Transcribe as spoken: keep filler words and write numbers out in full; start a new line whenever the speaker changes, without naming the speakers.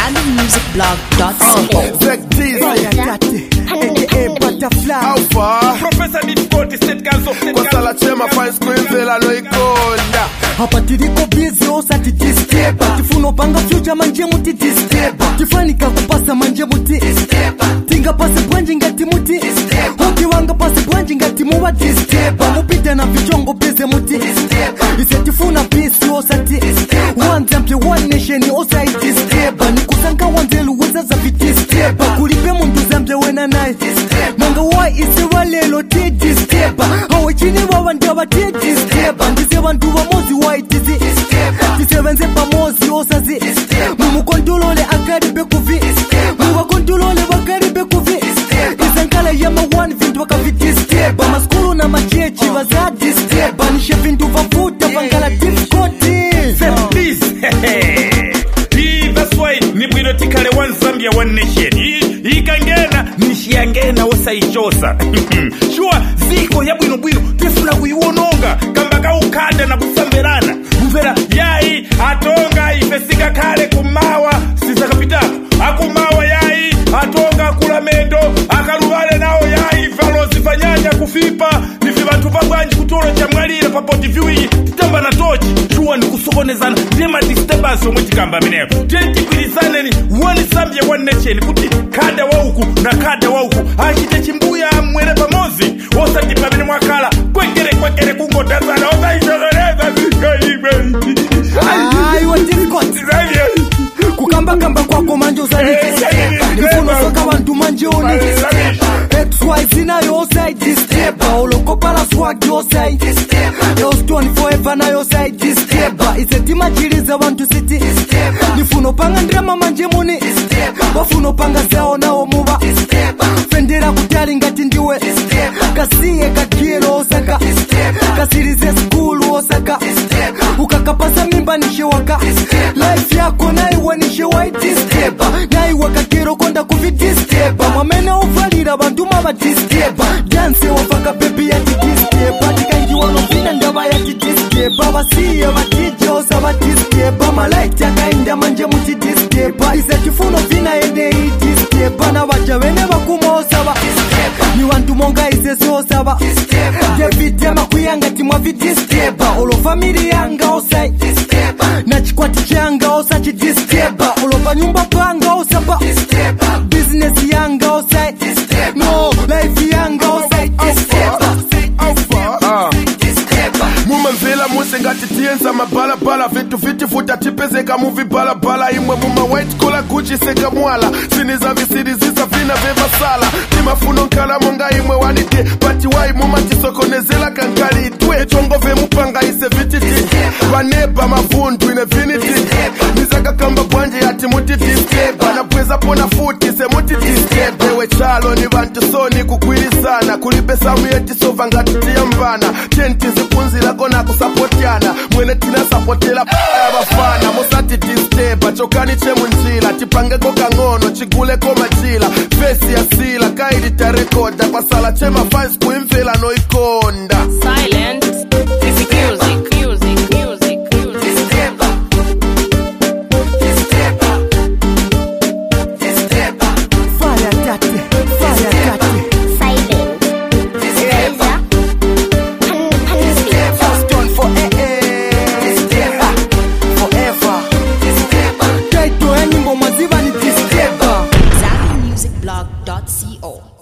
Zanu Music Blog dot co.
Zack D's, aka Butterfly
Alpha Professor Difficulty State Council
kwa sala chema fine screen vela no ikonda
hapa tiriko busy osati disturb tifuno panga future manje muti disturb tifanika kupasa manje muti tinga pase bwanji ngati muti hoki wanga pase bwanji ngati muwa disturb mupita na vichongo beze muti ise tifuna peace osati one temple one nation osai disturb nikusanga wanzelu weza za disturb kulipe mundu zambe wena naye manga wa ise walelo ti disturb hawe chini wa ndaba ti disturb ndise bantu wa mozi wa itizi tisebenze pamozi osazi mumukontrolole akaribe kuvi mubakontrolole bakaribe kuvi isenkala yama one vintu wakavitisteba maskulu na machechi waza disteba nishe vintu vavuta vangala difficulty
Please Hii that's why nibwino tikale one Zambia one nation Hii kangena nishiangena osa ichosa Shua ziko ya bwino bwino Tefuna kuiwononga Kambaka ukanda na kusamberana Mvera yai atonga ifesika kale kumawa Sisa kapitaku akumawa yai atonga kulamendo Akarubale nao yai valozi fanyanya kufipa Nifi bantu vabwanji kutoro chamwalire papoti viwi Titamba na tochi Shua ni kusokonezana Dema disturbance omwiti kamba mineo Tenti kwilizane ni one Zambia one nation Kuti kada wa uku na kada wa uku Ashite chimbuya mwere pamozi Osa kipamini mwakala Kwekere kwekere kungo tazana Osa ishogereza zika ibe
Ay, what difficult Kukamba kamba kwa komanjo zani Nifuno soka wantu manjoni X Y zina yo say disturba Oloko pala swag yo say Yo stone forever na yo say disturba Ise tima chiliza wantu city Nifuno panga ndrama manjemoni Wafuno panga zao na omuba Fendera kutali ngati ndiwe Kasiye kakielo osaka Kasirize school osaka Ukakapasa mimba nishewaka Life yako na iwe nishewa disturba Na iwe kakiro konda kufi disturba Mwamene uvalira bantu maba disturba Dance wafaka baby ya disturba Tikangi wanopina ndaba ya disturba Wasiye watije osaba disturba Malaiti ya kainda manje muti disturba Ise tifuno vina ene i disturba Na wajawene wakuma osaba Ni wantu monga ise se osaba David ya makuyanga timwa vi disturba Olo family yanga osai Na chikwati changa osa chi disturba Olo nyumba panga osaba Business yanga osai No life yanga osai disturba
Muma mvela muse ngati tienza mabala bala Vitu viti futa tipezeka muvi bala bala Imwe muma white collar Gucci seka mwala Siniza visiri ziza vina veva sala Timafuno nkala monga imwe wanite Pati wai muma tisokonezela kankali Twe chongo ve mupanga ise vititi Vaneba mavundu inefinity Nizaka kamba bwanje yati muti disturba Na pweza pona futi se muti disturba Ewe chalo ni bantu soni kukwilizana Kulipe samu yeti sova ngati tiyambana Tenti zipunzila kona kusapotiana Mwene tina sapotela ya bafana Mosati disturba chokani che munjila Tipange koka ngono chigule koma jila Fesi ya sila kaidi tarekoda Kwa sala chema fans kuimvela no ikonda
Silent Music Music Music Music
Disturba Disturba Disturba
Fire tate, fire tate
Silent
Disturba
Stone for eh eh
Disturba
Forever
Disturba
Kaito ya nyimbo maziva ni disturba
Zanu Music Blog dot co.